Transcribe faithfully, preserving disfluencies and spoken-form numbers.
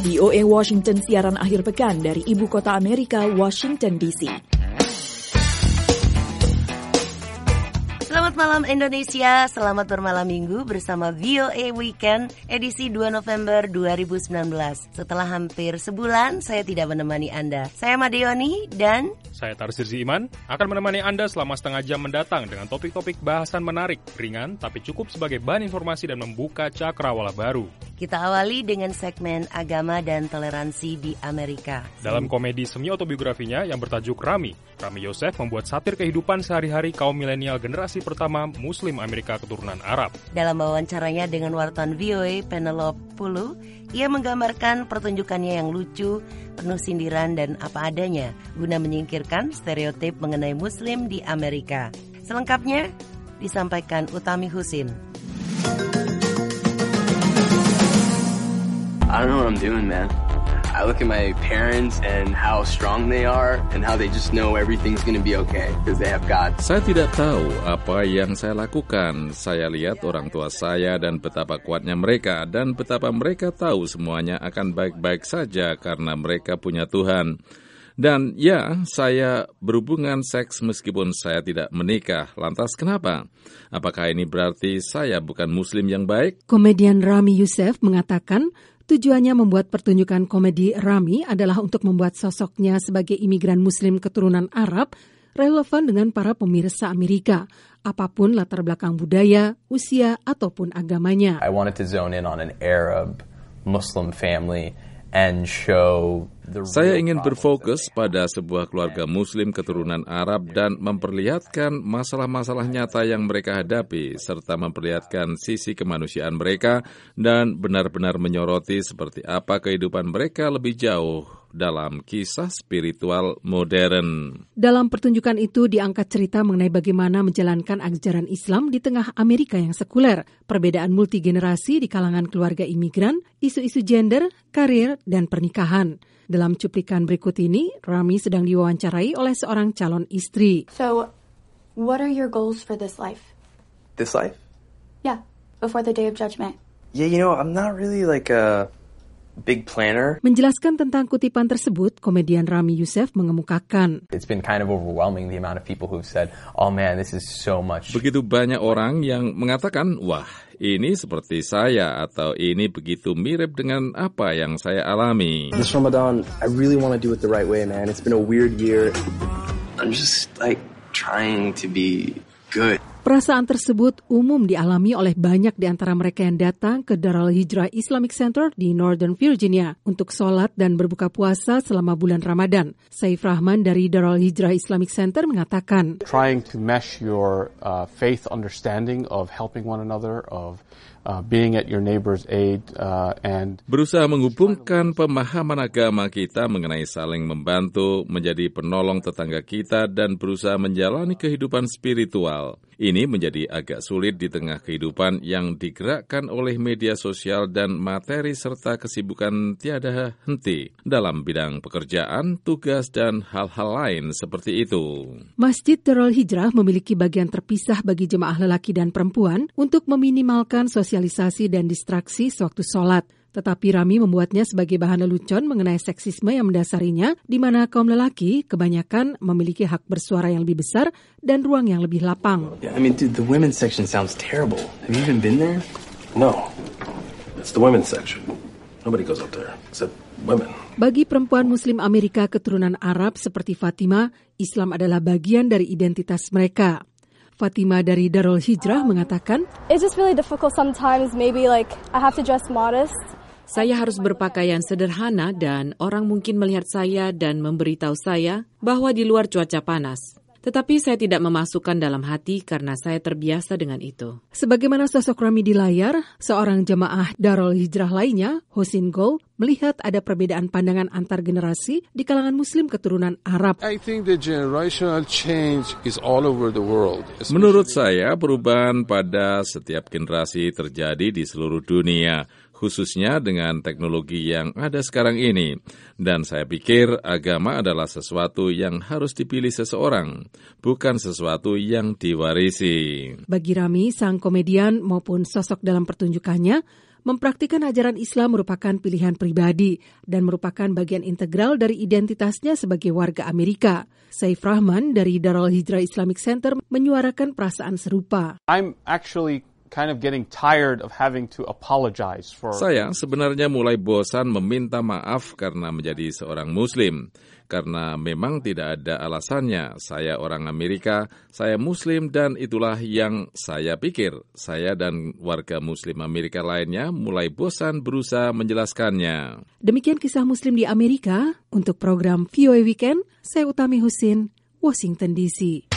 V O A Washington siaran akhir pekan dari ibu kota Amerika, Washington D C. Selamat malam Indonesia, selamat bermalam minggu bersama V O A Weekend edisi dua November dua ribu sembilan belas. Setelah hampir sebulan saya tidak menemani Anda. Saya Madeoni dan saya Tarsirzi Iman akan menemani Anda selama setengah jam mendatang dengan topik-topik bahasan menarik, ringan tapi cukup sebagai bahan informasi dan membuka cakrawala baru. Kita awali dengan segmen agama dan toleransi di Amerika. Dalam komedi semi autobiografinya yang bertajuk Rami, Rami Youssef membuat satir kehidupan sehari-hari kaum milenial generasi pertama Muslim Amerika keturunan Arab. Dalam wawancaranya dengan wartawan V O A Penelope Pulu, ia menggambarkan pertunjukannya yang lucu, penuh sindiran dan apa adanya, guna menyingkirkan stereotip mengenai Muslim di Amerika. Selengkapnya disampaikan Utami Husin. I don't know what I'm doing, man. I look at my parents and how strong they are and how they just know everything's going to be okay because they have God. Saya tidak tahu apa yang saya lakukan. Saya lihat orang tua saya dan betapa kuatnya mereka dan betapa mereka tahu semuanya akan baik-baik saja karena mereka punya Tuhan. Dan ya, saya berhubungan seks meskipun saya tidak menikah. Lantas kenapa? Apakah ini berarti saya bukan Muslim yang baik? Komedian Rami Youssef mengatakan tujuannya membuat pertunjukan komedi Rami adalah untuk membuat sosoknya sebagai imigran Muslim keturunan Arab relevan dengan para pemirsa Amerika, apapun latar belakang budaya, usia, ataupun agamanya. I wanted to zone in on an Arab Muslim family and show the Saya ingin berfokus pada sebuah keluarga Muslim keturunan Arab dan memperlihatkan masalah-masalah nyata yang mereka hadapi, serta memperlihatkan sisi kemanusiaan mereka dan benar-benar menyoroti seperti apa kehidupan mereka lebih jauh dalam kisah spiritual modern. Dalam pertunjukan itu diangkat cerita mengenai bagaimana menjalankan ajaran Islam di tengah Amerika yang sekuler, perbedaan multigenerasi di kalangan keluarga imigran, isu-isu gender, karir, dan pernikahan. Dalam cuplikan berikut ini, Rami sedang diwawancarai oleh seorang calon istri. So, what are your goals for this life? This life? Yeah, before the day of judgment. Yeah, you know, I'm not really like a big planner. Menjelaskan tentang kutipan tersebut, komedian Rami Youssef mengemukakan, It's been kind of overwhelming the amount of people who've said, "Oh man, this is so much." Begitu banyak orang yang mengatakan, wah, ini seperti saya atau ini begitu mirip dengan apa yang saya alami. This Ramadan, I really want to do it the right way, man. It's been a weird year. I'm just like trying to be good. Perasaan tersebut umum dialami oleh banyak di antara mereka yang datang ke Darul Hijrah Islamic Center di Northern Virginia untuk sholat dan berbuka puasa selama bulan Ramadan. Saif Rahman dari Darul Hijrah Islamic Center mengatakan, Trying to mesh your uh, faith understanding of helping one another, of uh, being at your neighbor's aid, uh, and berusaha menghubungkan pemahaman agama kita mengenai saling membantu, menjadi penolong tetangga kita, dan berusaha menjalani kehidupan spiritual. Ini menjadi agak sulit di tengah kehidupan yang digerakkan oleh media sosial dan materi serta kesibukan tiada henti dalam bidang pekerjaan, tugas, dan hal-hal lain seperti itu. Masjid Darul Hijrah memiliki bagian terpisah bagi jemaah lelaki dan perempuan untuk meminimalkan sosialisasi dan distraksi sewaktu sholat. Tetapi Rami membuatnya sebagai bahan lelucon mengenai seksisme yang mendasarinya, di mana kaum lelaki kebanyakan memiliki hak bersuara yang lebih besar dan ruang yang lebih lapang. Yeah, I mean, dude, the women's section sounds terrible. Have you even been there? No. It's the women's section. Nobody goes up there except women. Bagi perempuan Muslim Amerika keturunan Arab seperti Fatima, Islam adalah bagian dari identitas mereka. Fatima dari Darul Hijrah mengatakan, It's just really difficult sometimes, maybe like I have to dress modest. Saya harus berpakaian sederhana dan orang mungkin melihat saya dan memberitahu saya bahwa di luar cuaca panas. Tetapi saya tidak memasukkan dalam hati karena saya terbiasa dengan itu. Sebagaimana sosok Rami di layar, seorang jemaah Darul Hijrah lainnya, Husin Gol, melihat ada perbedaan pandangan antar generasi di kalangan Muslim keturunan Arab. I think the generational change is all over the world. Menurut saya, perubahan pada setiap generasi terjadi di seluruh dunia, khususnya dengan teknologi yang ada sekarang ini. Dan saya pikir agama adalah sesuatu yang harus dipilih seseorang, bukan sesuatu yang diwarisi. Bagi Rami, sang komedian maupun sosok dalam pertunjukannya Mempraktikkan ajaran Islam merupakan pilihan pribadi dan merupakan bagian integral dari identitasnya sebagai warga Amerika. Saif Rahman dari Darul Hijrah Islamic Center menyuarakan perasaan serupa. I'm actually kind of getting tired of having to apologize for... Saya sebenarnya mulai bosan meminta maaf karena menjadi seorang Muslim. Karena memang tidak ada alasannya. Saya orang Amerika, saya Muslim, dan itulah yang saya pikir. Saya dan warga Muslim Amerika lainnya mulai bosan berusaha menjelaskannya. Demikian kisah Muslim di Amerika. Untuk program V O A Weekend, saya Utami Husin, Washington D C.